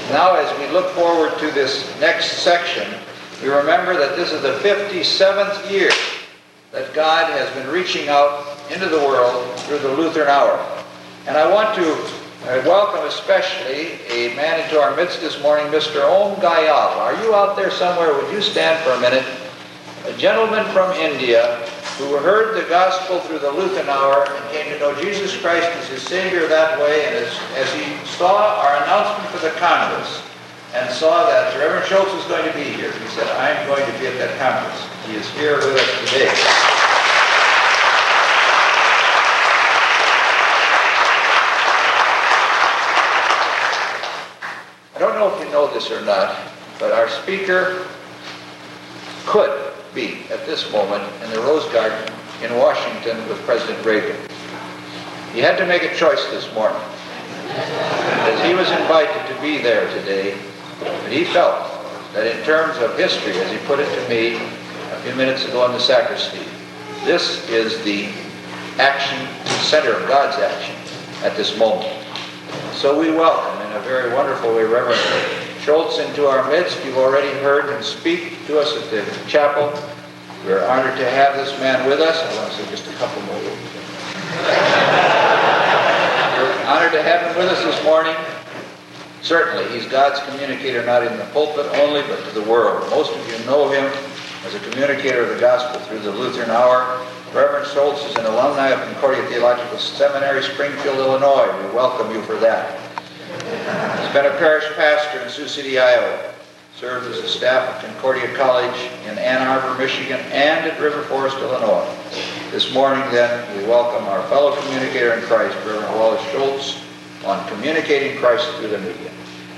Now, as we look forward to this next section, we remember that this is the 57th year that God has been reaching out into the world through the Lutheran Hour. And I want to welcome especially a man into our midst this morning, Mr. Om Gayal. Are you out there somewhere? Would you stand for a minute? A gentleman from India who heard the gospel through the Lutheran Hour and came to know Jesus Christ as his Savior that way, and as he saw our announcement for the Congress and saw that Reverend Schultz was going to be here, he said, I'm going to be at that Congress. He is here with us today. I don't know if you know this or not, but our speaker could be at this moment in the Rose Garden in Washington with President Reagan. He had to make a choice this morning, as he was invited to be there today, but he felt that in terms of history, as he put it to me a few minutes ago in the sacristy, this is the action, center of God's action at this moment. So we welcome in a very wonderful way Reverend Schultz into our midst. You've already heard him speak to us at the chapel. We're honored to have this man with us. I want to say just a couple more. We're honored to have him with us this morning. Certainly, he's God's communicator, not in the pulpit only, but to the world. Most of you know him as a communicator of the gospel through the Lutheran Hour. Reverend Schultz is an alumni of Concordia Theological Seminary, Springfield, Illinois. We welcome you for that. He's been a parish pastor in Sioux City, Iowa. Served as the staff of Concordia College in Ann Arbor, Michigan, and at River Forest, Illinois. This morning, then, we welcome our fellow communicator in Christ, Reverend Wallace Schultz, on communicating Christ through the media.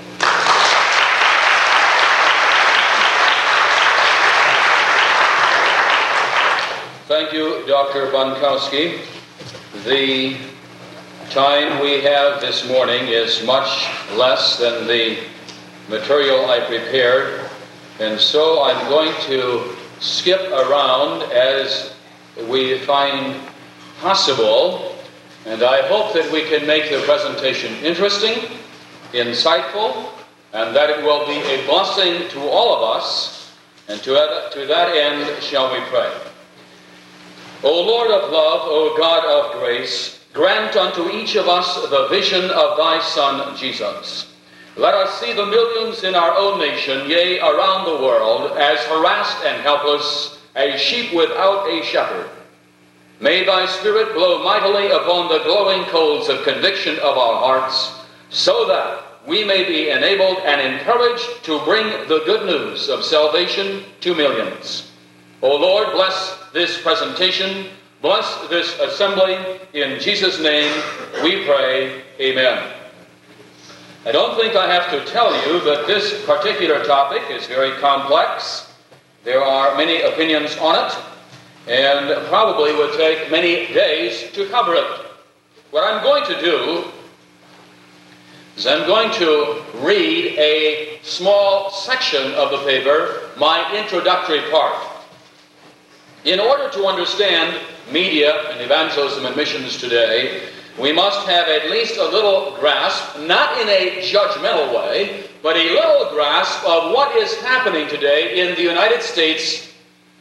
Thank you, Dr. Bonkowski. The time we have this morning is much less than the material I prepared, and so I'm going to skip around as we find possible, and I hope that we can make the presentation interesting, insightful, and that it will be a blessing to all of us, and to that end shall we pray. O Lord of love, O God of grace, grant unto each of us the vision of thy Son, Jesus. Let us see the millions in our own nation, yea, around the world, as harassed and helpless as sheep without a shepherd. May thy Spirit blow mightily upon the glowing coals of conviction of our hearts, so that we may be enabled and encouraged to bring the good news of salvation to millions. O Lord, bless this presentation, bless this assembly. In Jesus' name we pray, amen. I don't think I have to tell you that this particular topic is very complex. There are many opinions on it, and probably would take many days to cover it. What I'm going to do is I'm going to read a small section of the paper, my introductory part. In order to understand media and evangelism and missions today, we must have at least a little grasp, not in a judgmental way, but a little grasp of what is happening today in the United States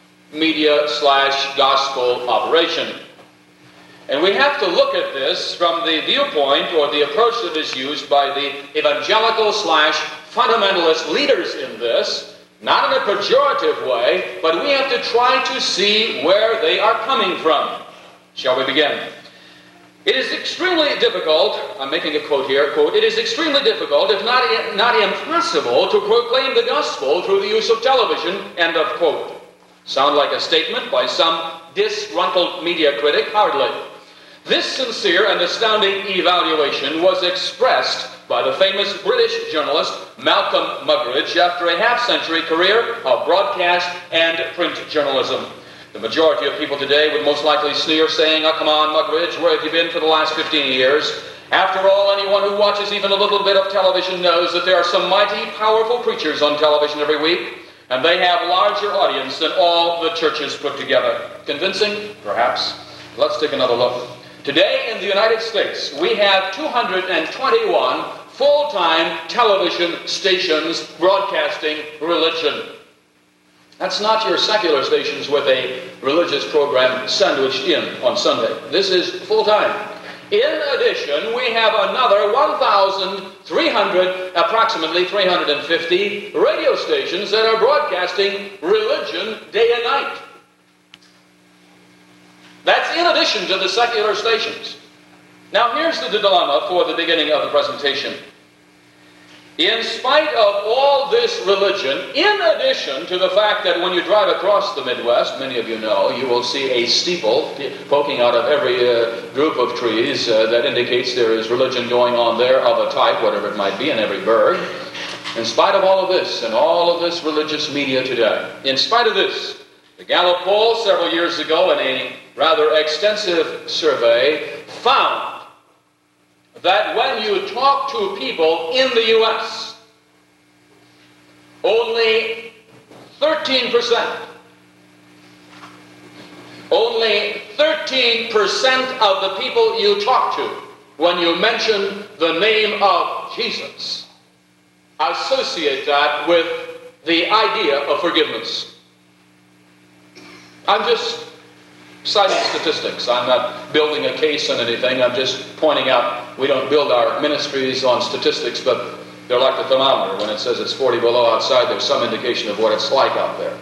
media/gospel operation. And we have to look at this from the viewpoint or the approach that is used by the evangelical/fundamentalist leaders in this, not in a pejorative way, but we have to try to see where they are coming from. Shall we begin? It is extremely difficult, I'm making a quote here, quote, it is extremely difficult, if not impossible, to proclaim the gospel through the use of television, end of quote. Sound like a statement by some disgruntled media critic? Hardly. This sincere and astounding evaluation was expressed by the famous British journalist Malcolm Muggeridge after a half-century career of broadcast and print journalism. The majority of people today would most likely sneer, saying, "Oh, come on, Muggeridge, where have you been for the last 15 years? After all, anyone who watches even a little bit of television knows that there are some mighty, powerful preachers on television every week, and they have a larger audience than all the churches put together." Convincing? Perhaps. Let's take another look. Today in the United States, we have 221 full-time television stations broadcasting religion. That's not your secular stations with a religious program sandwiched in on Sunday. This is full-time. In addition, we have another 1,300, approximately 350 radio stations that are broadcasting religion day and night. That's in addition to the secular stations. Now here's the dilemma for the beginning of the presentation. In spite of all this religion, in addition to the fact that when you drive across the Midwest, many of you know, you will see a steeple poking out of every group of trees that indicates there is religion going on there of a type, whatever it might be, in every burg. In spite of all of this and all of this religious media today, in spite of this, the Gallup poll several years ago in a rather extensive survey found that when you talk to people in the U.S., only 13% of the people you talk to, when you mention the name of Jesus, associate that with the idea of forgiveness. I'm just citing statistics. I'm not building a case on anything. I'm just pointing out we don't build our ministries on statistics, but they're like the thermometer. When it says it's 40 below outside, there's some indication of what it's like out there.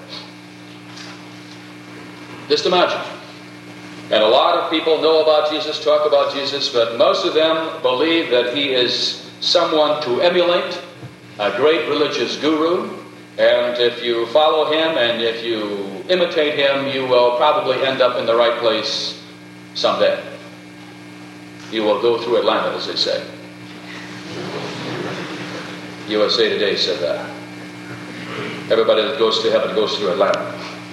Just imagine. And a lot of people know about Jesus, talk about Jesus, but most of them believe that he is someone to emulate, a great religious guru, and if you follow him and if you imitate him, you will probably end up in the right place someday. You will go through Atlanta, as they say. USA Today said that. Everybody that goes to heaven goes through Atlanta.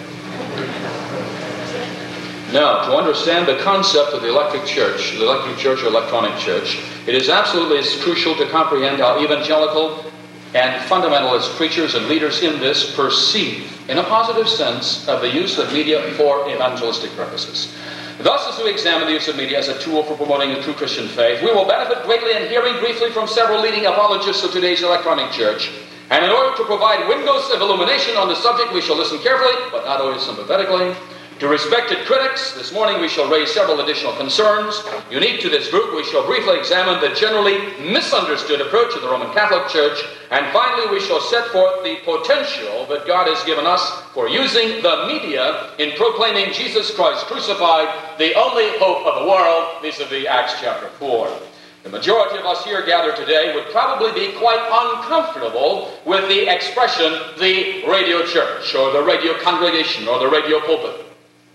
Now, to understand the concept of the electric church or electronic church, it is absolutely crucial to comprehend how evangelical and fundamentalist preachers and leaders in this perceive, in a positive sense, of the use of media for evangelistic purposes. Thus, as we examine the use of media as a tool for promoting the true Christian faith, we will benefit greatly in hearing briefly from several leading apologists of today's electronic church. And in order to provide windows of illumination on the subject, we shall listen carefully, but not always sympathetically. To respected critics, this morning we shall raise several additional concerns. Unique to this group, we shall briefly examine the generally misunderstood approach of the Roman Catholic Church. And finally, we shall set forth the potential that God has given us for using the media in proclaiming Jesus Christ crucified, the only hope of the world, vis-a-vis Acts chapter 4. The majority of us here gathered today would probably be quite uncomfortable with the expression, the radio church, or the radio congregation, or the radio pulpit.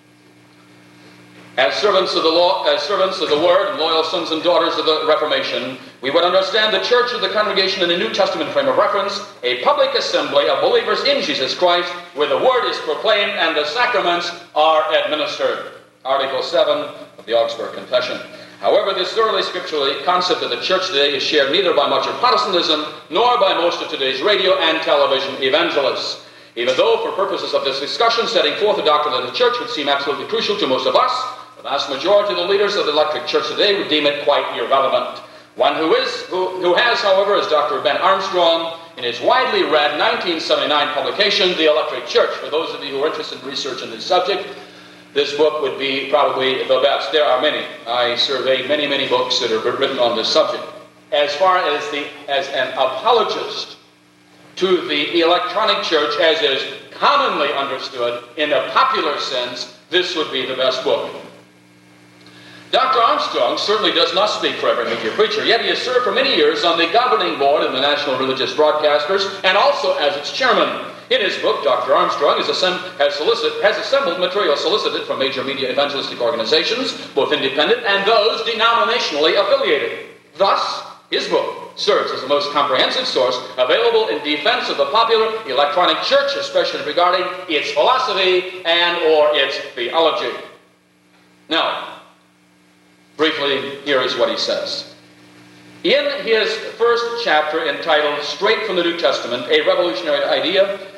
As servants of the law, as servants of the Word, and loyal sons and daughters of the Reformation, we would understand the church as the congregation in a New Testament frame of reference, a public assembly of believers in Jesus Christ, where the Word is proclaimed and the sacraments are administered. Article 7 of the Augsburg Confession. However, this thoroughly scriptural concept of the church today is shared neither by much of Protestantism nor by most of today's radio and television evangelists. Even though, for purposes of this discussion, setting forth the doctrine of the church would seem absolutely crucial to most of us, the vast majority of the leaders of the electric church today would deem it quite irrelevant. One who has, however, is Dr. Ben Armstrong, in his widely read 1979 publication, The Electric Church. For those of you who are interested in research in this subject, this book would be probably the best. There are many. I surveyed many books that are written on this subject. As far as an apologist to the electronic church as is commonly understood in a popular sense, this would be the best book. Dr. Armstrong certainly does not speak for every media preacher, yet he has served for many years on the governing board of the National Religious Broadcasters and also as its chairman. In his book, Dr. Armstrong has assembled material solicited from major media evangelistic organizations, both independent and those denominationally affiliated. Thus, his book serves as the most comprehensive source available in defense of the popular electronic church, especially regarding its philosophy and or its theology. Now, briefly, here is what he says. In his first chapter entitled Straight from the New Testament, A Revolutionary Idea,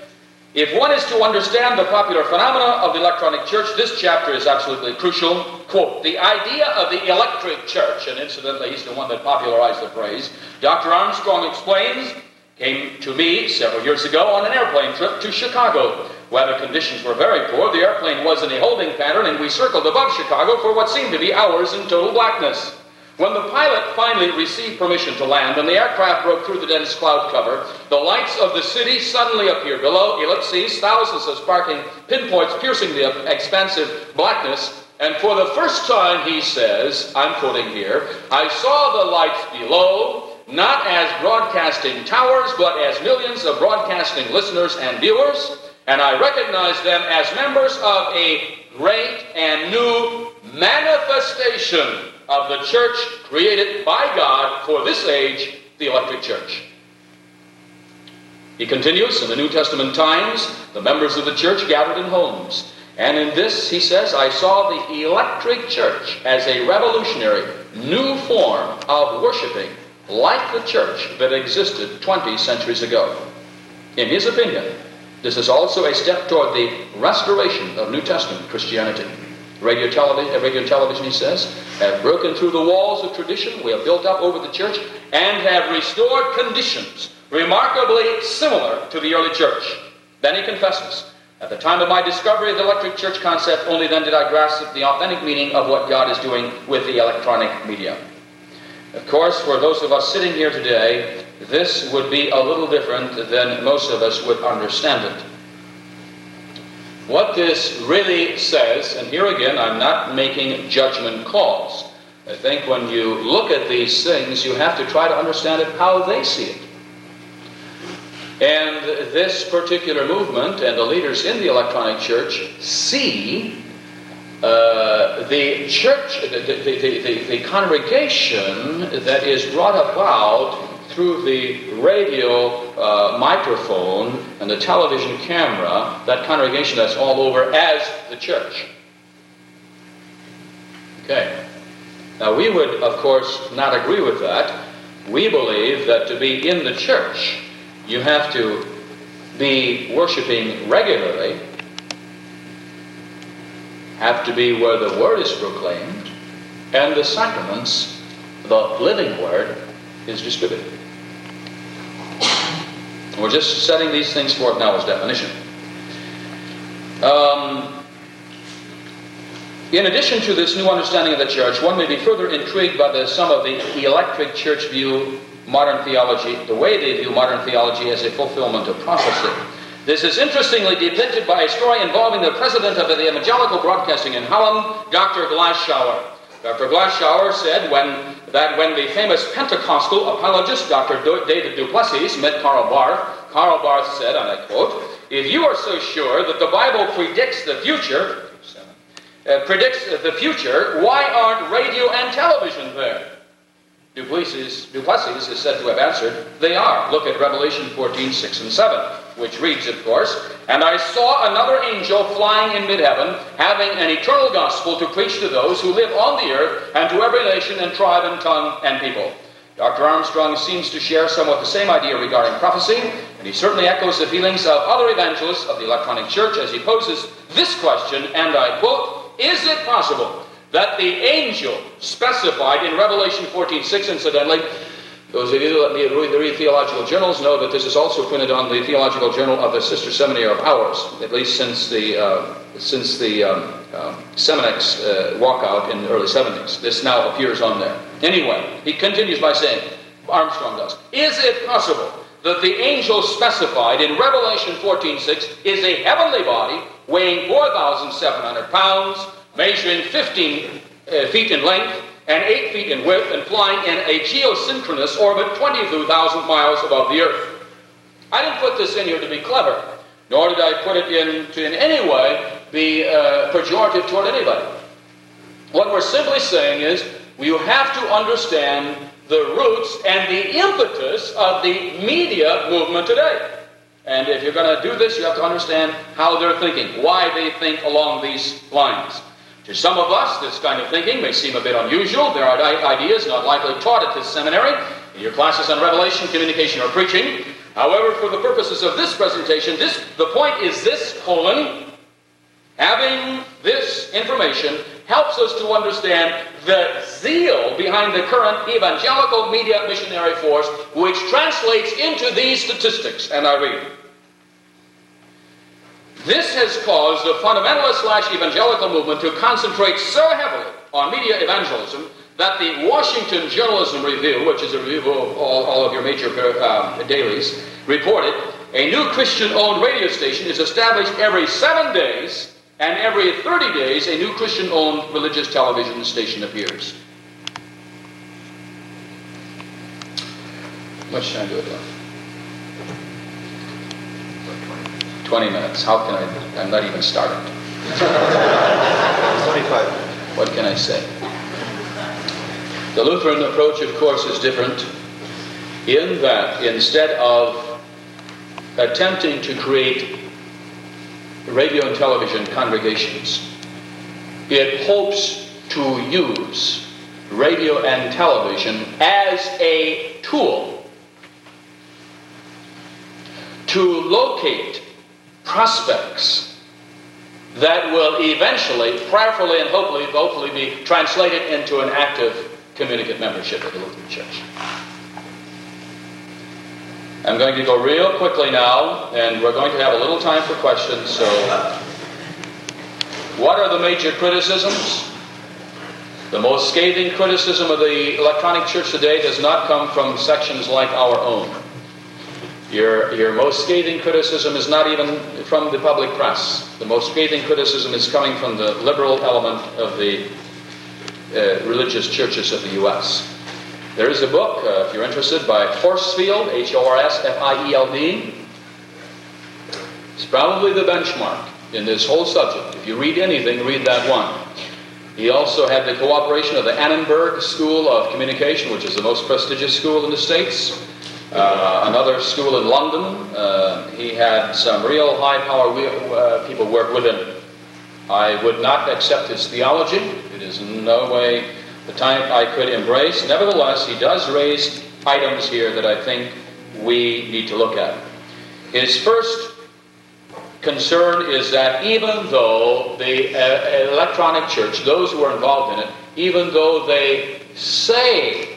If one is to understand the popular phenomena of the electronic church, this chapter is absolutely crucial. Quote, the idea of the electric church, and incidentally he's the one that popularized the phrase, Dr. Armstrong explains, came to me several years ago on an airplane trip to Chicago. Weather conditions were very poor. The airplane was in a holding pattern, and we circled above Chicago for what seemed to be hours in total blackness. When the pilot finally received permission to land and the aircraft broke through the dense cloud cover, the lights of the city suddenly appeared below, ellipses, thousands of sparkling pinpoints piercing the expansive blackness. And for the first time, he says, I'm quoting here, I saw the lights below, not as broadcasting towers, but as millions of broadcasting listeners and viewers, and I recognized them as members of a great and new manifestation of the church created by God for this age, the electric church. He continues, in the New Testament times, the members of the church gathered in homes. And in this, he says, I saw the electric church as a revolutionary, new form of worshiping, like the church that existed 20 centuries ago. In his opinion, this is also a step toward the restoration of New Testament Christianity. Radio and television, he says, have broken through the walls of tradition we have built up over the church and have restored conditions remarkably similar to the early church. Then he confesses, at the time of my discovery of the electric church concept, only then did I grasp the authentic meaning of what God is doing with the electronic medium. Of course, for those of us sitting here today, this would be a little different than most of us would understand it. What this really says, and here again, I'm not making judgment calls. I think when you look at these things, you have to try to understand it how they see it. And this particular movement and the leaders in the electronic church see the church, the congregation that is brought about through the radio microphone and the television camera, that congregation that's all over, as the church. Okay. Now we would, of course, not agree with that. We believe that to be in the church, you have to be worshiping regularly, have to be where the Word is proclaimed, and the sacraments, the living Word, is distributed. We're just setting these things forth now as definition. In addition to this new understanding of the church, one may be further intrigued by some of the electric church view modern theology, the way they view modern theology as a fulfillment of prophecy. This is interestingly depicted by a story involving the president of the Evangelical Broadcasting in Holland, Dr. Glasschauer. Dr. Glasschauer said that when the famous Pentecostal apologist Dr. David du Plessis met Karl Barth said, and I quote, if you are so sure that the Bible predicts the future, why aren't radio and television there? Du Plessis is said to have answered, they are. Look at Revelation 14:6 and 7, which reads, of course, and I saw another angel flying in mid-heaven, having an eternal gospel to preach to those who live on the earth, and to every nation and tribe and tongue and people. Dr. Armstrong seems to share somewhat the same idea regarding prophecy, and he certainly echoes the feelings of other evangelists of the electronic church as he poses this question, and I quote, is it possible that the angel specified in Revelation 14:6, incidentally, those of you that read theological journals know that this is also printed on the theological journal of the sister seminary of ours, at least since the Seminex walkout in the early 70s. This now appears on there. Anyway, he continues by saying, Armstrong does, is it possible that the angel specified in Revelation 14:6 is a heavenly body weighing 4,700 pounds, measuring 15 feet in length and 8 feet in width, and flying in a geosynchronous orbit 22,000 miles above the earth? I didn't put this in here to be clever, nor did I put it in to in any way be pejorative toward anybody. What we're simply saying is you have to understand the roots and the impetus of the media movement today. And if you're going to do this, you have to understand how they're thinking, why they think along these lines. To some of us, this kind of thinking may seem a bit unusual. There are ideas not likely taught at this seminary. in your classes on revelation, communication, or preaching. However, for the purposes of this presentation, the point is this, having this information helps us to understand the zeal behind the current evangelical media missionary force, which translates into these statistics, and I read. This has caused the fundamentalist/evangelical movement to concentrate so heavily on media evangelism that the Washington Journalism Review, which is a review of all of your major dailies, reported a new Christian-owned radio station is established every 7 days, and every 30 days a new Christian-owned religious television station appears. How much time do I have? 20 minutes. How can I'm not even started. 25. What can I say? The Lutheran approach, of course, is different in that instead of attempting to create radio and television congregations, it hopes to use radio and television as a tool to locate prospects that will eventually, prayerfully and hopefully be translated into an active communicant membership of the Lutheran Church. I'm going to go real quickly now, and we're going to have a little time for questions. So, what are the major criticisms? The most scathing criticism of the electronic church today does not come from sections like our own. Your most scathing criticism is not even from the public press. The most scathing criticism is coming from the liberal element of the religious churches of the U.S. There is a book, if you're interested, by Horsfield, Horsfield. It's probably the benchmark in this whole subject. If you read anything, read that one. He also had the cooperation of the Annenberg School of Communication, which is the most prestigious school in the States. Another school in London. He had some real high-power people work with him. I would not accept his theology. It is in no way the type I could embrace. Nevertheless, he does raise items here that I think we need to look at. His first concern is that even though the electronic church, those who are involved in it, even though they say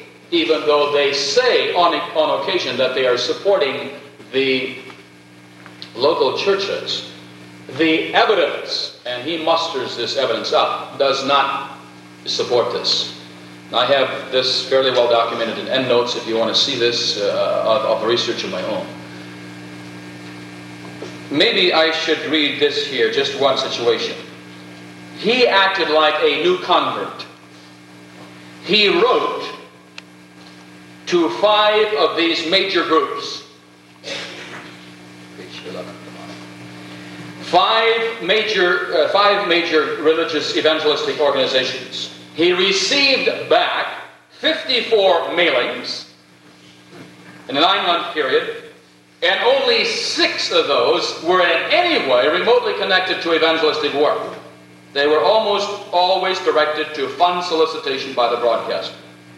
on occasion that they are supporting the local churches, the evidence, and he musters this evidence up, does not support this. I have this fairly well documented in endnotes if you want to see this of research of my own. Maybe I should read this here, just one situation. He acted like a new convert. He wrote to 5 of these major groups. Page 11. 5 major religious evangelistic organizations. He received back 54 mailings in a 9-month period, and only 6 of those were in any way remotely connected to evangelistic work. They were almost always directed to fund solicitation by the broadcaster.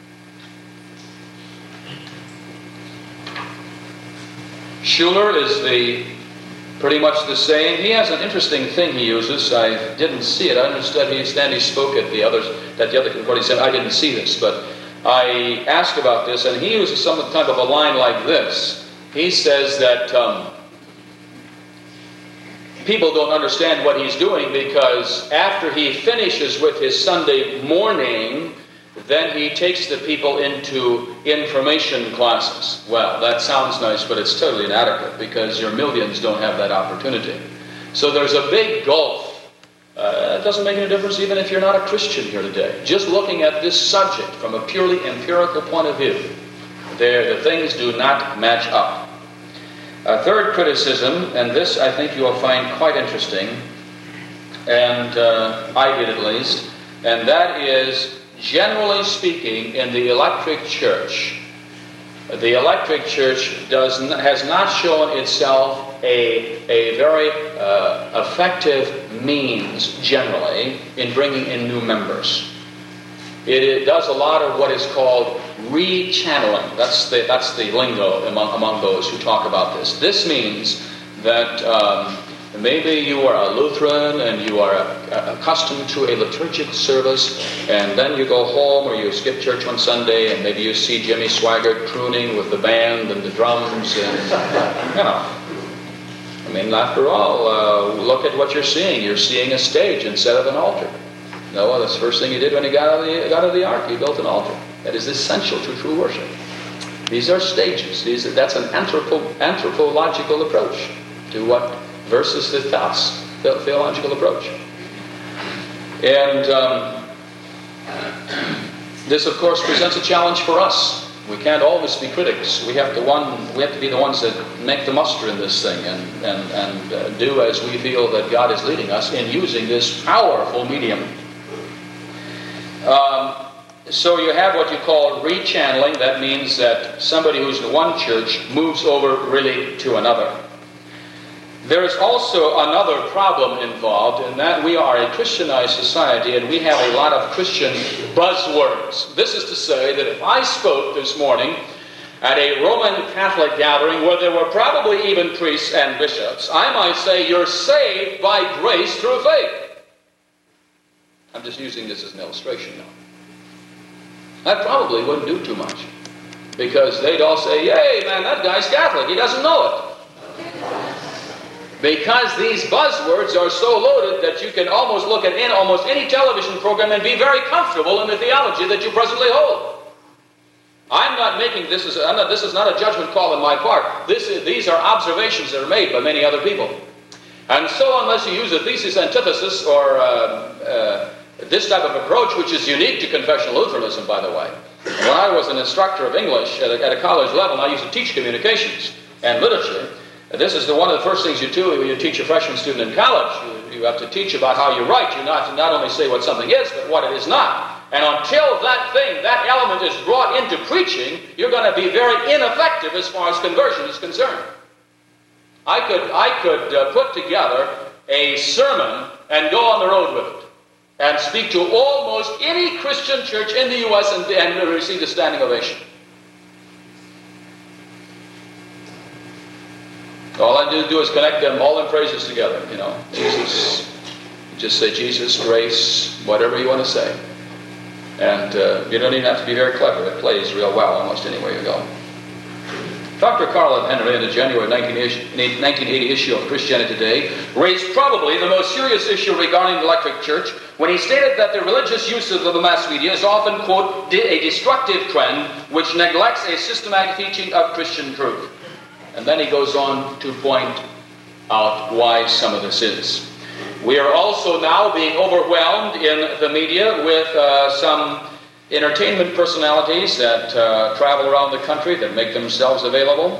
Schuller is pretty much the same. He has an interesting thing he uses. I didn't see it. I understood he spoke at the other concordance. He said, I didn't see this, but I asked about this, and he uses some type of a line like this. He says that people don't understand what he's doing because after he finishes with his Sunday morning, then he takes the people into information classes. Well, that sounds nice, but it's totally inadequate because your millions don't have that opportunity. So there's a big gulf. It doesn't make any difference even if you're not a Christian here today. Just looking at this subject from a purely empirical point of view, the things do not match up. A third criticism, and this I think you will find quite interesting, and I did at least, and that is, generally speaking, in the electric church has not shown itself a very effective means, generally, in bringing in new members. It does a lot of what is called Rechanneling. That's the lingo among those who talk about this. This means that maybe you are a Lutheran and you are accustomed to a liturgic service, and then you go home or you skip church on Sunday and maybe you see Jimmy Swaggart crooning with the band and the drums and, I mean, after all, look at what you're seeing. You're seeing a stage instead of an altar. Noah, that's the first thing he did when he got out of the ark. He built an altar. That is essential to true worship. These are stages. That's an anthropological approach to what versus the theological approach. And this, of course, presents a challenge for us. We can't always be critics. We have to be the ones that make the muster in this thing and do as we feel that God is leading us in using this powerful medium. So you have what you call rechanneling. That means that somebody who's in one church moves over really to another. There is also another problem involved in that we are a Christianized society and we have a lot of Christian buzzwords. This is to say that if I spoke this morning at a Roman Catholic gathering where there were probably even priests and bishops, I might say you're saved by grace through faith. I'm just using this as an illustration now. That probably wouldn't do too much, because they'd all say, "Yay, man, that guy's Catholic. He doesn't know it." Because these buzzwords are so loaded that you can almost look at almost any television program and be very comfortable in the theology that you presently hold. I'm not making this is not a judgment call on my part. These are observations that are made by many other people. And so unless you use a thesis antithesis or this type of approach, which is unique to confessional Lutheranism, by the way. When I was an instructor of English at a college level, and I used to teach communications and literature, this is one of the first things you do when you teach a freshman student in college. You have to teach about how you write. You not only say what something is, but what it is not. And until that element is brought into preaching, you're going to be very ineffective as far as conversion is concerned. I could put together a sermon and go on the road with it and speak to almost any Christian church in the U.S. and receive a standing ovation. All I do is connect them all in phrases together. Jesus, just say Jesus, grace, whatever you want to say. And you don't even have to be very clever. It plays real well almost anywhere you go. Dr. Carl Henry, in the January 1980 issue of Christianity Today, raised probably the most serious issue regarding the electric church when he stated that the religious uses of the mass media is often, quote, a destructive trend which neglects a systematic teaching of Christian truth. And then he goes on to point out why some of this is. We are also now being overwhelmed in the media with some entertainment personalities that travel around the country that make themselves available.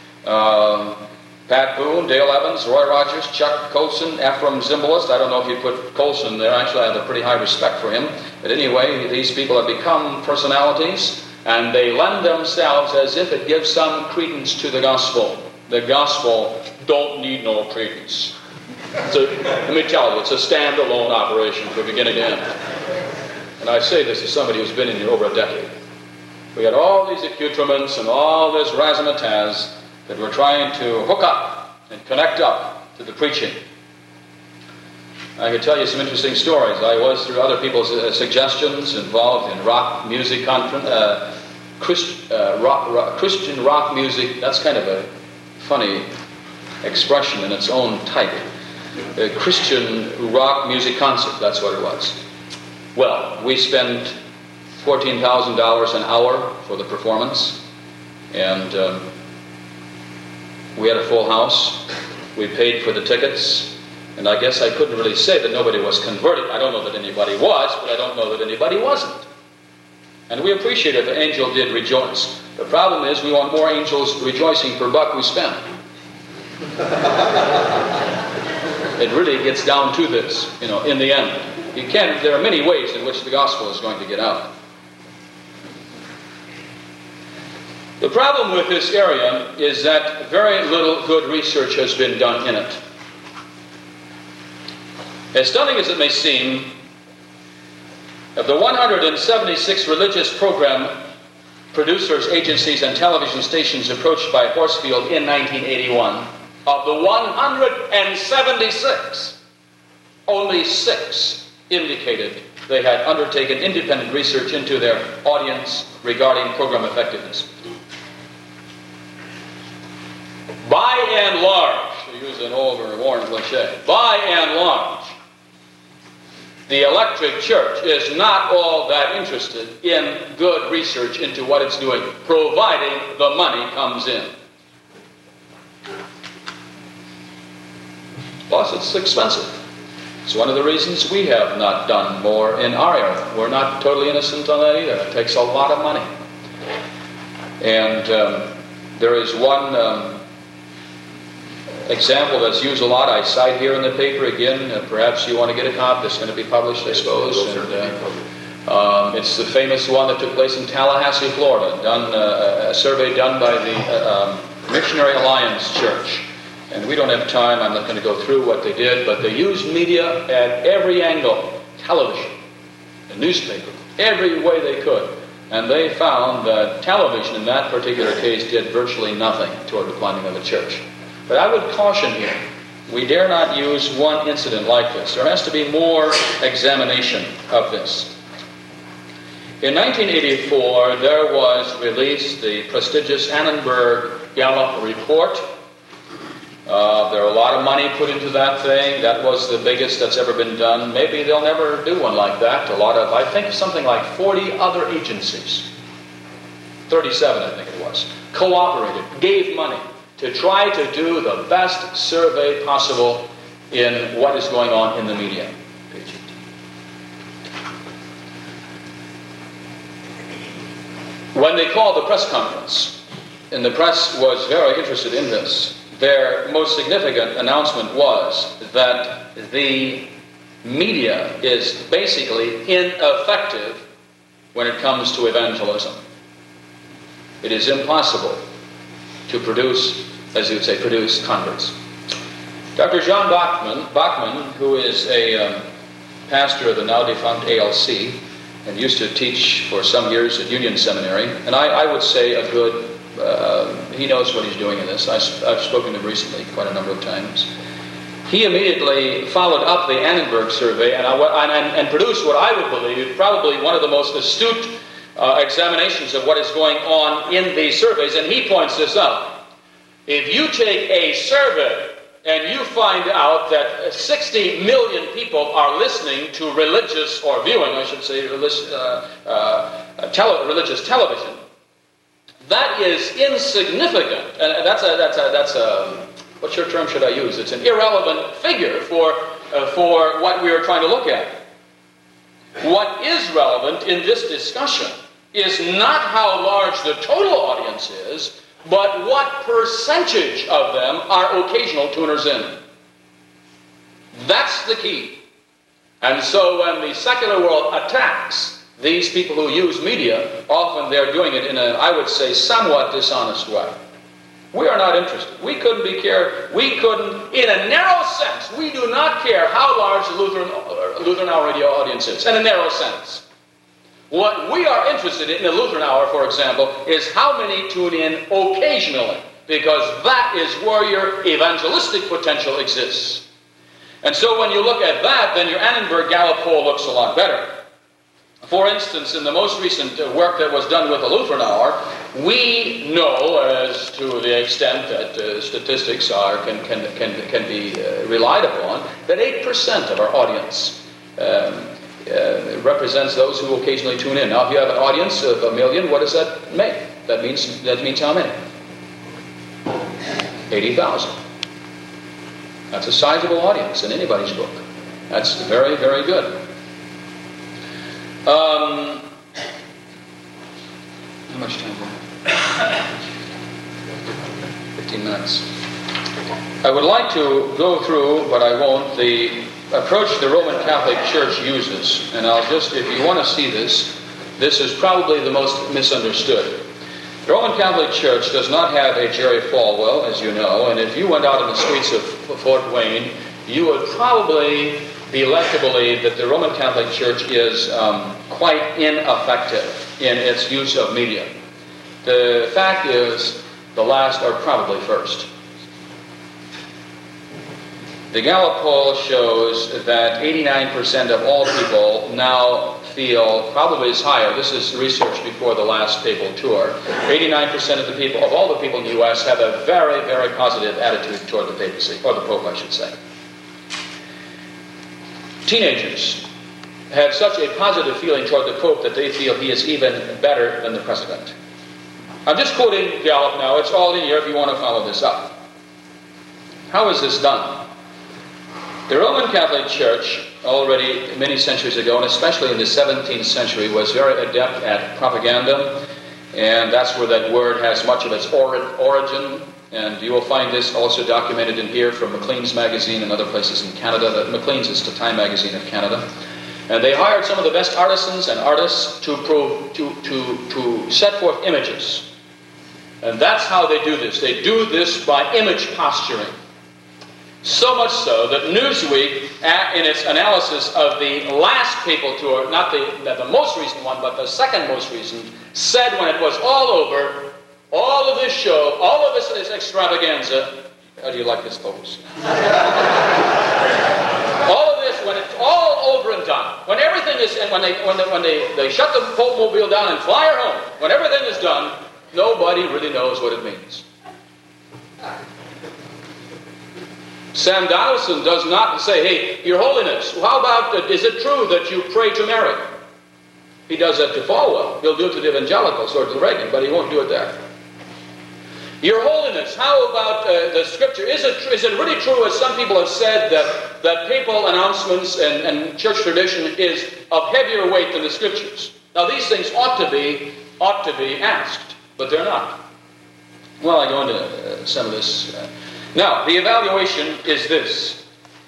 Pat Boone, Dale Evans, Roy Rogers, Chuck Colson, Ephraim Zimbalist. I don't know if you put Colson there. Actually, I have a pretty high respect for him. But anyway, these people have become personalities, and they lend themselves as if it gives some credence to the gospel. The gospel don't need no credence. Let me tell you, it's a standalone operation from beginning to end. And I say this as somebody who's been in here over a decade. We had all these accoutrements and all this razzmatazz that we're trying to hook up and connect up to the preaching. I could tell you some interesting stories. I was, through other people's suggestions, involved in rock music Christian rock music. That's kind of a funny expression in its own type. A Christian rock music concert, that's what it was. Well, we spent $14,000 an hour for the performance, and we had a full house. We paid for the tickets, and I guess I couldn't really say that nobody was converted. I don't know that anybody was, but I don't know that anybody wasn't. And we appreciate it. The angel did rejoice. The problem is we want more angels rejoicing per buck we spend. It really gets down to this, in the end. There are many ways in which the gospel is going to get out. The problem with this area is that very little good research has been done in it. As stunning as it may seem, of the 176 religious program producers, agencies, and television stations approached by Horsfield in 1981, of the 176, only 6 indicated they had undertaken independent research into their audience regarding program effectiveness. By and large, to use an older, worn cliche, by and large, the electric church is not all that interested in good research into what it's doing, providing the money comes in. Plus, it's expensive. It's one of the reasons we have not done more in our area. We're not totally innocent on that either. It takes a lot of money. And there is one example that's used a lot. I cite here in the paper again. Perhaps you want to get a copy. It's going to be published, I suppose. And it's the famous one that took place in Tallahassee, Florida. A survey done by the Missionary Alliance Church. And we don't have time. I'm not going to go through what they did, but they used media at every angle. Television, the newspaper, every way they could. And they found that television in that particular case did virtually nothing toward the planting of the church. But I would caution here, we dare not use one incident like this. There has to be more examination of this. In 1984, there was released the prestigious Annenberg Gallup report. There are a lot of money put into that thing. That was the biggest that's ever been done. Maybe they'll never do one like that. I think something like 40 other agencies, 37 I think it was, cooperated, gave money to try to do the best survey possible in what is going on in the media. Page 18. When they called the press conference, and the press was very interested in this, their most significant announcement was that the media is basically ineffective when it comes to evangelism. It is impossible to produce, as you would say, produce converts. Dr. John Bachman, who is a pastor of the now defunct ALC and used to teach for some years at Union Seminary, and I would say a good he knows what he's doing in this. I've spoken to him recently quite a number of times. He immediately followed up the Annenberg survey and produced what I would believe probably one of the most astute examinations of what is going on in these surveys, and he points this out. If you take a survey and you find out that 60 million people are listening to religious, or viewing, I should say, religious television, that is insignificant, and that's a what's your term should I use? It's an irrelevant figure for what we are trying to look at. What is relevant in this discussion is not how large the total audience is, but what percentage of them are occasional tuners in. That's the key. And so when the secular world attacks these people who use media, often they're doing it in a, I would say, somewhat dishonest way. We are not interested. We couldn't, in a narrow sense, we do not care how large the Lutheran Hour radio audience is, in a narrow sense. What we are interested in the Lutheran Hour, for example, is how many tune in occasionally, because that is where your evangelistic potential exists. And so when you look at that, then your Annenberg Gallup poll looks a lot better. For instance, in the most recent work that was done with the Lutheran Hour, we know, as to the extent that statistics can be relied upon, that 8% of our audience represents those who occasionally tune in. Now, if you have an audience of 1 million, what does that make? That means how many? 80,000. That's a sizable audience in anybody's book. That's very, very good. How much time do I have? 15 minutes. I would like to go through, but I won't, the approach the Roman Catholic Church uses. And I'll just, if you want to see this, this is probably the most misunderstood. The Roman Catholic Church does not have a Jerry Falwell, as you know, and if you went out in the streets of Fort Wayne, you would probably be led to believe that the Roman Catholic Church is quite ineffective in its use of media. The fact is, the last are probably first. The Gallup poll shows that 89% of all people now feel, probably is higher, this is research before the last papal tour, 89% of the people, of all the people in the U.S. have a very, very positive attitude toward the papacy, or the Pope, I should say. Teenagers have such a positive feeling toward the Pope that they feel he is even better than the President. I'm just quoting Gallup now. It's all in here if you want to follow this up. How is this done? The Roman Catholic Church, already many centuries ago, and especially in the 17th century, was very adept at propaganda, and that's where that word has much of its origin. And you will find this also documented in here from Maclean's magazine and other places in Canada. Maclean's is the Time magazine of Canada. And they hired some of the best artisans and artists to set forth images. And that's how they do this. They do this by image posturing. So much so that Newsweek, in its analysis of the last papal tour, not the most recent one, but the second most recent, said when it was all over, all of this show, all of this extravaganza, how do you like this pose? All of this, when it's all over and done, when everything is, and when they shut the Pope mobile down and fly her home, when everything is done, nobody really knows what it means. Sam Donaldson does not say, hey, Your Holiness, how about, is it true that you pray to Mary? He does that to Falwell. He'll do it to the evangelicals or to Reagan, but he won't do it there. Your Holiness, how about the Scripture? Is it really true, as some people have said, that papal announcements and church tradition is of heavier weight than the Scriptures? Now, these things ought to be asked, but they're not. Well, I go into some of this. Now, the evaluation is this.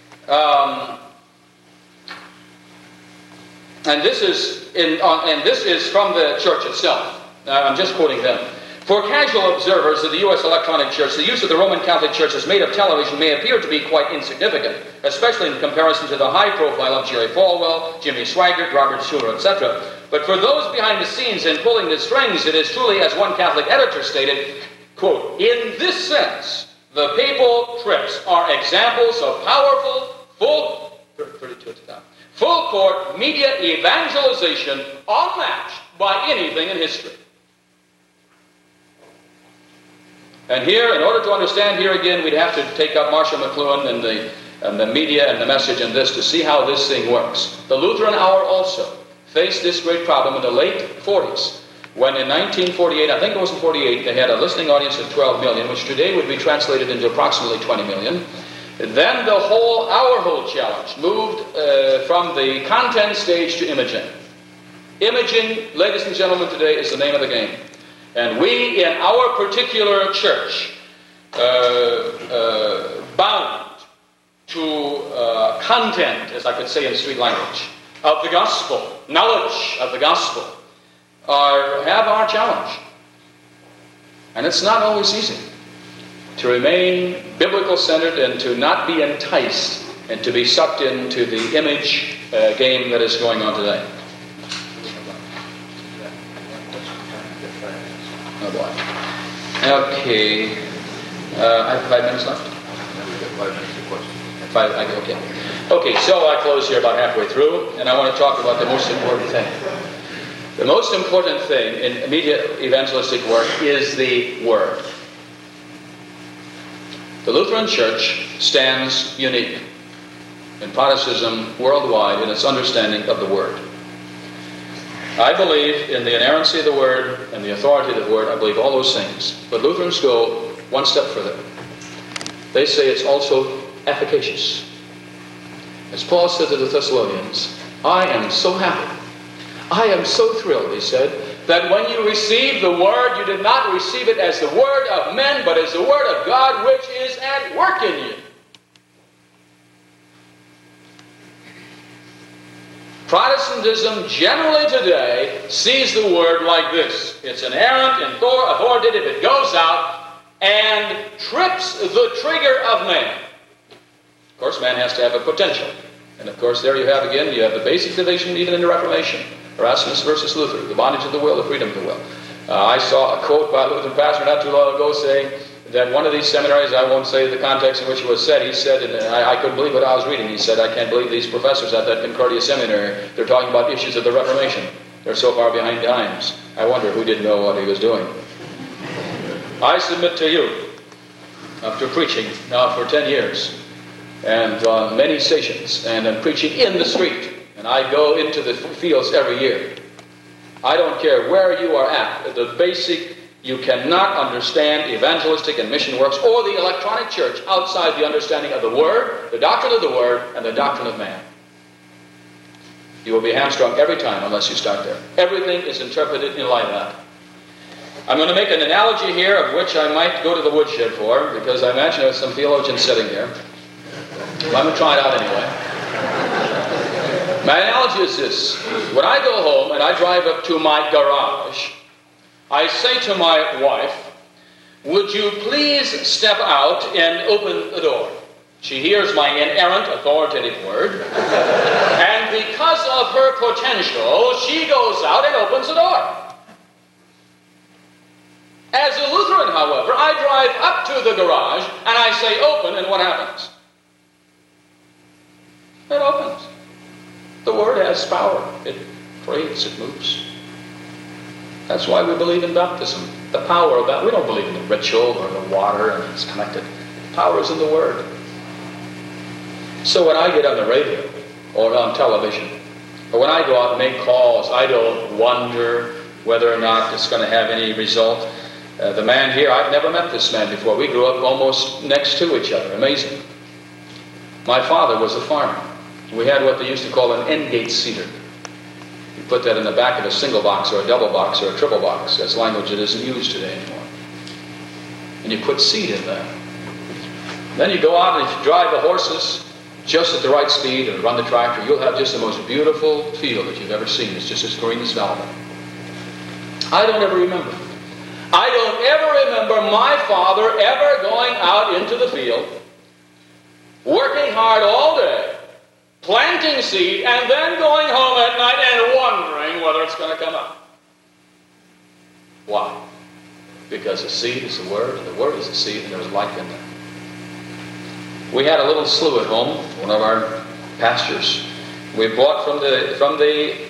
And this is from the church itself. I'm just quoting them. For casual observers of the U.S. electronic church, the use of the Roman Catholic Church as made of television may appear to be quite insignificant, especially in comparison to the high profile of Jerry Falwell, Jimmy Swaggart, Robert Schuller, etc. But for those behind the scenes and pulling the strings, it is truly, as one Catholic editor stated, quote, in this sense, the papal trips are examples of powerful, full court media evangelization unmatched by anything in history. And here, in order to understand here again, we'd have to take up Marshall McLuhan and the media and the message in this to see how this thing works. The Lutheran Hour also faced this great problem in the late 40s, when in 1948, I think it was in 48, they had a listening audience of 12 million, which today would be translated into approximately 20 million. Then our whole challenge moved from the content stage to imaging. Imaging, ladies and gentlemen, today is the name of the game. And we, in our particular church, bound to content, as I could say in street language, of the gospel, knowledge of the gospel, have our challenge. And it's not always easy to remain biblical-centered and to not be enticed and to be sucked into the image game that is going on today. Oh boy. Okay. I have 5 minutes left? We've got 5 minutes of questions. Okay. Okay, so I close here about halfway through, and I want to talk about the most important thing. The most important thing in media evangelistic work is the Word. The Lutheran Church stands unique in Protestantism worldwide in its understanding of the Word. I believe in the inerrancy of the Word and the authority of the Word. I believe all those things. But Lutherans go one step further. They say it's also efficacious. As Paul said to the Thessalonians, I am so happy. I am so thrilled, he said, that when you received the Word, you did not receive it as the Word of men, but as the Word of God, which is at work in you. Protestantism generally today sees the Word like this. It's inerrant and authoritative. It goes out and trips the trigger of man. Of course, man has to have a potential. And of course, there you have again, you have the basic division even in the Reformation. Erasmus versus Luther, the bondage of the will, the freedom of the will. I saw a quote by a Lutheran pastor not too long ago saying that one of these seminaries, I won't say the context in which it was said, he said, and I couldn't believe what I was reading, he said, I can't believe these professors at that Concordia Seminary, they're talking about issues of the Reformation. They're so far behind times. I wonder who didn't know what he was doing. I submit to you, after preaching now for 10 years, and on many stations, and I'm preaching in the street, and I go into the fields every year. I don't care where you are at, the basic, you cannot understand evangelistic and mission works or the electronic church outside the understanding of the Word, the doctrine of the Word, and the doctrine of man. You will be hamstrung every time unless you start there. Everything is interpreted in light of that. I'm going to make an analogy here of which I might go to the woodshed for, because I imagine there's some theologians sitting here. Well, I'm going to try it out anyway. My analogy is this. When I go home and I drive up to my garage, I say to my wife, would you please step out and open the door? She hears my inerrant, authoritative word, and because of her potential, she goes out and opens the door. As a Lutheran, however, I drive up to the garage and I say open, and what happens? It opens. The Word has power. It creates, it moves. That's why we believe in baptism. The power of that. We don't believe in the ritual or the water and it's connected. The power is in the Word. So when I get on the radio or on television, or when I go out and make calls, I don't wonder whether or not it's going to have any result. The man here, I've never met this man before. We grew up almost next to each other. Amazing. My father was a farmer. We had what they used to call an end-gate seeder. You put that in the back of a single box or a double box or a triple box. That's language that isn't used today anymore. And you put seed in there. Then you go out and if you drive the horses just at the right speed and run the tractor, you'll have just the most beautiful field that you've ever seen. It's just as green as velvet. I don't ever remember. I don't ever remember my father ever going out into the field, working hard all day, planting seed, and then going home at night and wondering whether it's going to come up. Why? Because the seed is the Word, and the Word is the seed, and there's life in there. We had a little slough at home, one of our pastures. We bought from the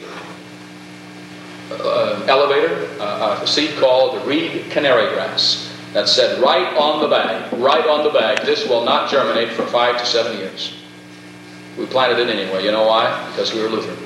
elevator a seed called the reed canary grass that said right on the bag, this will not germinate for 5 to 7 years. We planted it anyway. You know why? Because we were Lutheran.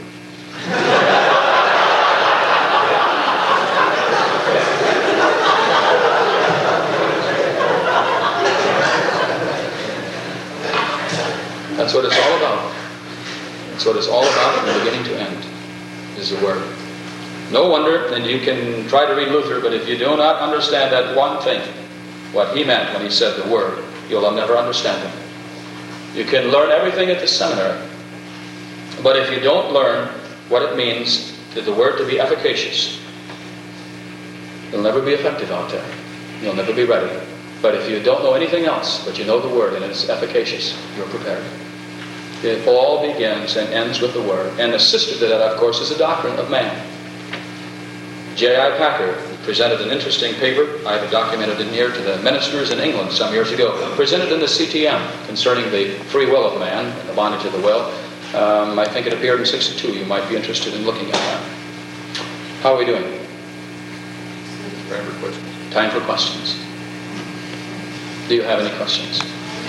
That's what it's all about. That's what it's all about from beginning to end, is the Word. No wonder, and you can try to read Luther, but if you do not understand that one thing, what he meant when he said the Word, you'll never understand it. You can learn everything at the seminary, but if you don't learn what it means for the Word to be efficacious, you'll never be effective out there. You'll never be ready. But if you don't know anything else, but you know the Word and it's efficacious, you're prepared. It all begins and ends with the Word. And the sister to that, of course, is the doctrine of man. J.I. Packer presented an interesting paper. I have documented it here to the ministers in England some years ago. Presented in the CTM concerning the free will of man and the bondage of the will. I think it appeared in 1962. You might be interested in looking at that. How are we doing? Time for questions. Time for questions. Do you have any questions?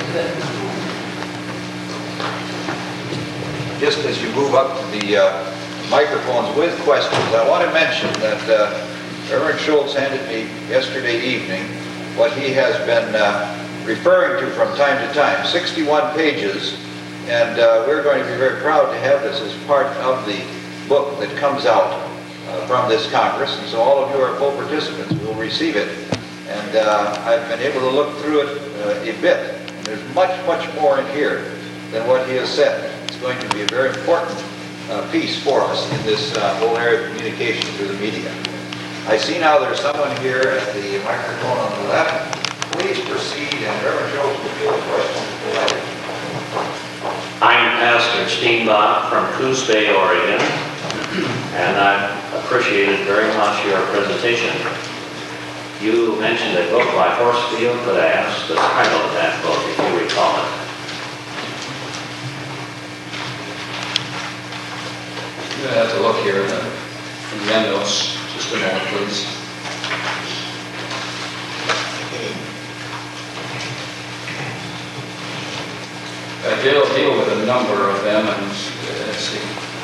Just as you move up to the microphones with questions, I want to mention that Reverend Schultz handed me yesterday evening what he has been referring to from time to time, 61 pages, and we're going to be very proud to have this as part of the book that comes out from this Congress, and so all of you are full participants will receive it. And I've been able to look through it a bit, and there's much, much more in here than what he has said. It's going to be a very important piece for us in this whole area of communication through the media. I see now there's someone here at the microphone on the left. Please proceed, and Reverend Schultz will field a question. I'm Pastor Steenbach from Coos Bay, Oregon, and I've appreciated very much your presentation. You mentioned a book by Horsfield. Could I ask the title of that book, if you recall it? I'm going to have to look here in the end notes. Just a moment, please. They'll deal with a number of them, and let's see.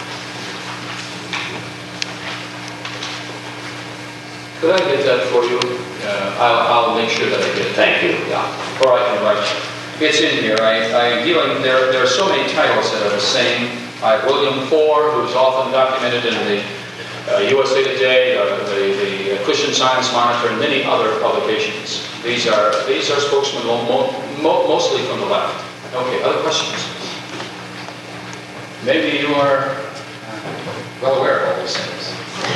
Could I get that for you? I'll make sure that I get it. Thank you. Yeah. Or I can write it. It's in here. I'm dealing. There are so many titles that are the same. William Ford, who's often documented in the USA Today, the Christian Science Monitor, and many other publications. These are spokesmen mostly from the left. Okay, other questions? Maybe you are well aware of all these things.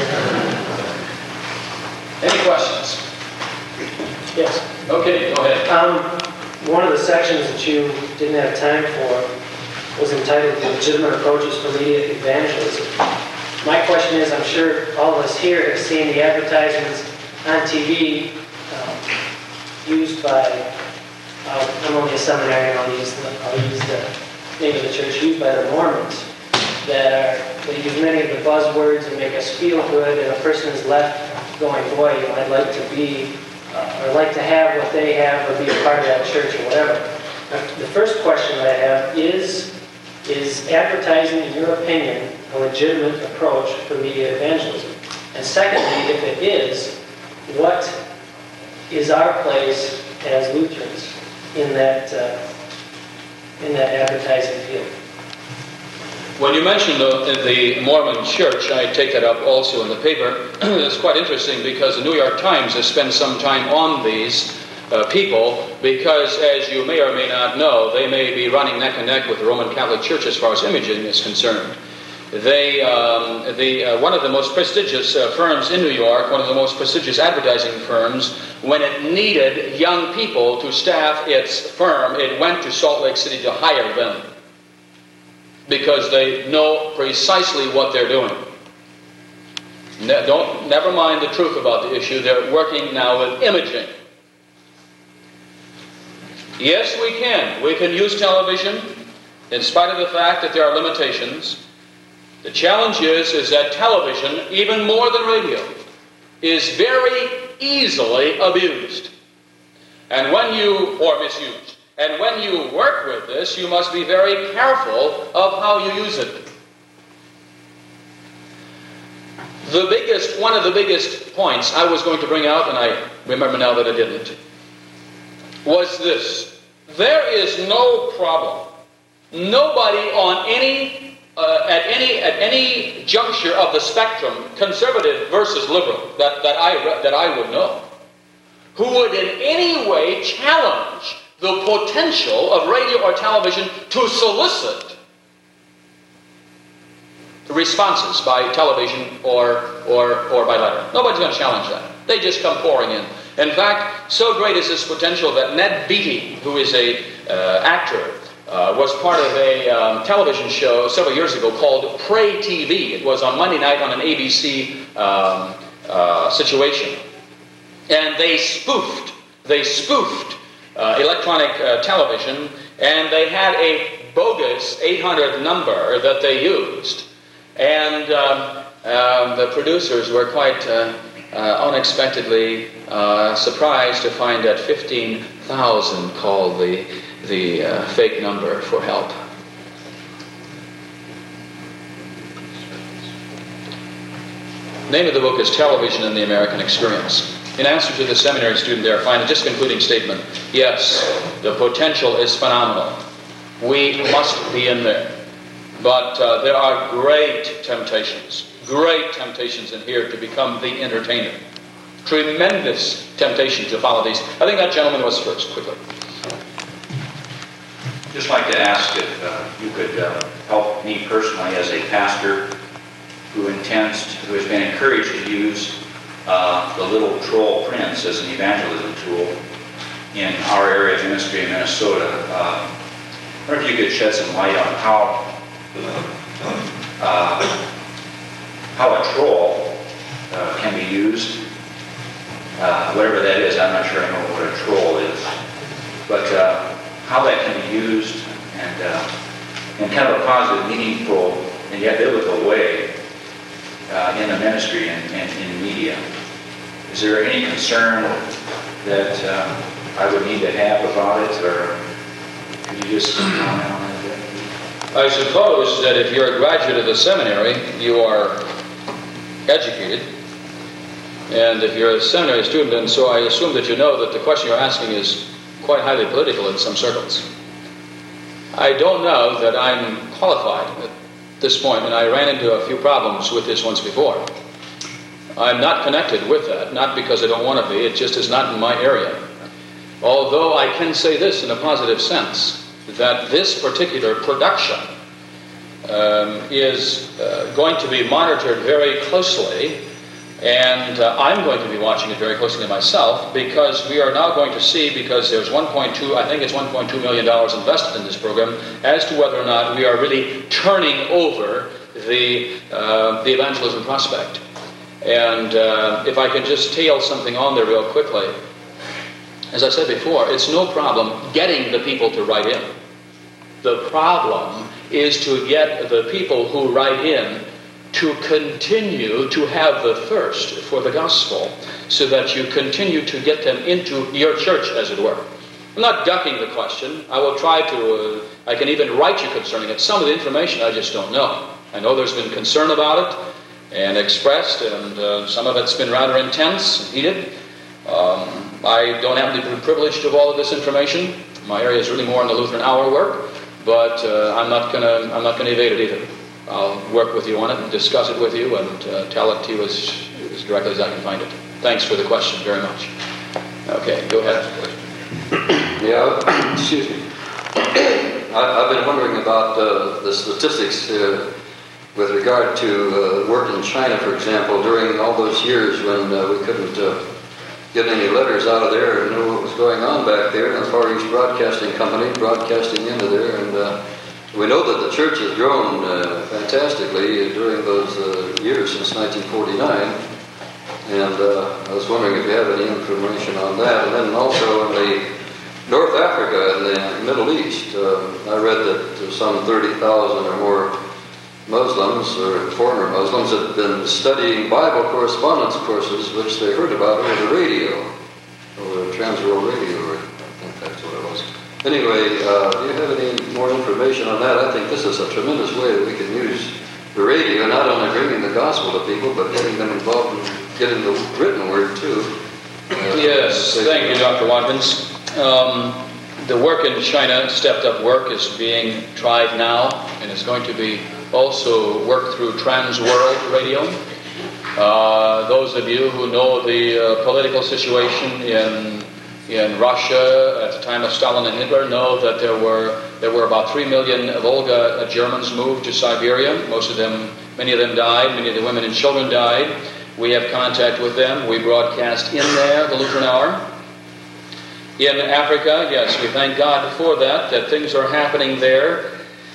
Any questions? Yes. Okay, go ahead. One of the sections that you didn't have time for was entitled Legitimate Approaches for Media Evangelism. My question is, I'm sure all of us here have seen the advertisements on TV used by, I'm only a seminarian, I'll use the name of the church, used by the Mormons, they use many of the buzzwords and make us feel good, and a person is left going, boy, I'd like to be, or like to have what they have, or be a part of that church, or whatever. Now, the first question that I have is advertising, in your opinion, a legitimate approach for media evangelism? And secondly, if it is, what is our place as Lutherans in that advertising field? When you mentioned the Mormon Church, I take that up also in the paper. It's quite interesting because the New York Times has spent some time on these people because, as you may or may not know, they may be running neck and neck with the Roman Catholic Church as far as imaging is concerned. One of the most prestigious firms in New York, one of the most prestigious advertising firms, when it needed young people to staff its firm, it went to Salt Lake City to hire them because they know precisely what they're doing. Never mind the truth about the issue, they're working now with imaging. Yes, we can. We can use television in spite of the fact that there are limitations. The challenge is that television, even more than radio, is very easily abused. And when or misused. And when you work with this, you must be very careful of how you use it. One of the biggest points I was going to bring out, and I remember now that I didn't, was this. There is no problem. Nobody at any juncture of the spectrum, conservative versus liberal, that I would know, who would in any way challenge the potential of radio or television to solicit responses by television or by letter. Nobody's going to challenge that. They just come pouring in. In fact, so great is this potential that Ned Beatty, who is an actor, was part of a television show several years ago called Pray TV. It was on Monday night on an ABC situation. And they spoofed electronic television, and they had a bogus 800 number that they used. And the producers were quite unexpectedly surprised to find that 15,000 called the fake number for help. The name of the book is Television and the American Experience. In answer to the seminary student there, find a just concluding statement. Yes, the potential is phenomenal. We must be in there. But there are great temptations in here to become the entertainer. Tremendous temptation to follow these. I think that gentleman was first, quickly. Just like to ask if you could help me personally as a pastor who has been encouraged to use the Little Troll Prince as an evangelism tool in our area of ministry in Minnesota. I wonder if you could shed some light on how a troll can be used whatever that is. I'm not sure I know what a troll is. But how that can be used and in kind of a positive, meaningful, and yet biblical way in the ministry and in media. Is there any concern that I would need to have about it, or could you just comment on that? I suppose that if you're a graduate of the seminary, you are educated. And if you're a seminary student, and so I assume that you know that the question you're asking is quite highly political in some circles. I don't know that I'm qualified at this point, and I ran into a few problems with this once before. I'm not connected with that, not because I don't want to be, it just is not in my area. Although I can say this in a positive sense, that this particular production is going to be monitored very closely, and I'm going to be watching it very closely myself, because we are now going to see, because there's I think it's $1.2 million invested in this program, as to whether or not we are really turning over the evangelism prospect. And if I could just tail something on there real quickly. As I said before, it's no problem getting the people to write in. The problem is to get the people who write in to continue to have the thirst for the gospel, so that you continue to get them into your church, as it were. I'm not ducking the question. I will try to, I can even write you concerning it. Some of the information I just don't know. I know there's been concern about it and expressed, and some of it's been rather intense and heated. I don't have the privilege of all of this information. My area is really more in the Lutheran Hour work, but I'm not gonna evade it either. I'll work with you on it and discuss it with you and tell it to you as directly as I can find it. Thanks for the question very much. Okay, go ahead. Yeah, excuse me. I've been wondering about the statistics with regard to work in China, for example, during all those years when we couldn't get any letters out of there and know what was going on back there, and the Far East Broadcasting Company broadcasting into there, and we know that the church has grown fantastically during those years since 1949, and I was wondering if you have any information on that. And then also in the North Africa and the Middle East, I read that some 30,000 or more Muslims or former Muslims had been studying Bible correspondence courses, which they heard about over the radio, over Transworld Radio, I think that's what it was. Anyway, do you have any more information on that? I think this is a tremendous way that we can use the radio, not only bringing the gospel to people, but getting them involved in getting the written word too. Yes, thank you, Dr. Watkins. The work in China, stepped up work, is being tried now, and is going to be also worked through Transworld Radio. Those of you who know the political situation in Russia at the time of Stalin and Hitler know that there were about 3 million Volga Germans moved to Siberia. Many of them died. Many of the women and children died. We have contact with them. We broadcast in there, the Lutheran Hour. In Africa, yes, we thank God for that things are happening there.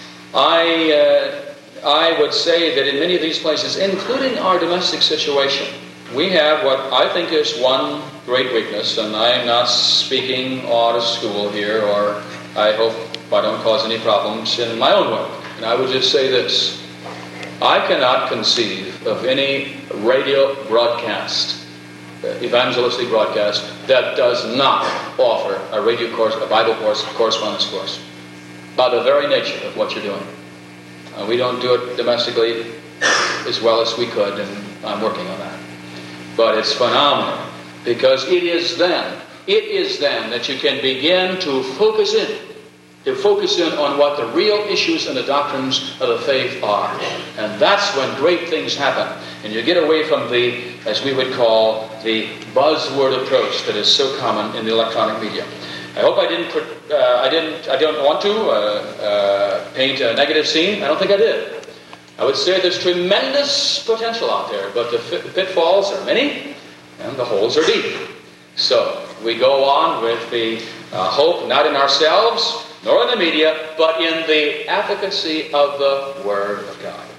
I would say that in many of these places, including our domestic situation, we have what I think is one great weakness, and I am not speaking out of school here, or I hope I don't cause any problems in my own work. And I would just say this: I cannot conceive of any radio broadcast, evangelistic broadcast, that does not offer a radio course, a Bible course, correspondence course, by the very nature of what you're doing. We don't do it domestically as well as we could, and I'm working on that. But it's phenomenal, because it is then that you can begin to focus in on what the real issues and the doctrines of the faith are. And that's when great things happen. And you get away from the, as we would call, the buzzword approach that is so common in the electronic media. I hope I don't want to paint a negative scene. I don't think I did. I would say there's tremendous potential out there, but the pitfalls are many and the holes are deep. So we go on with the hope not in ourselves nor in the media, but in the efficacy of the Word of God.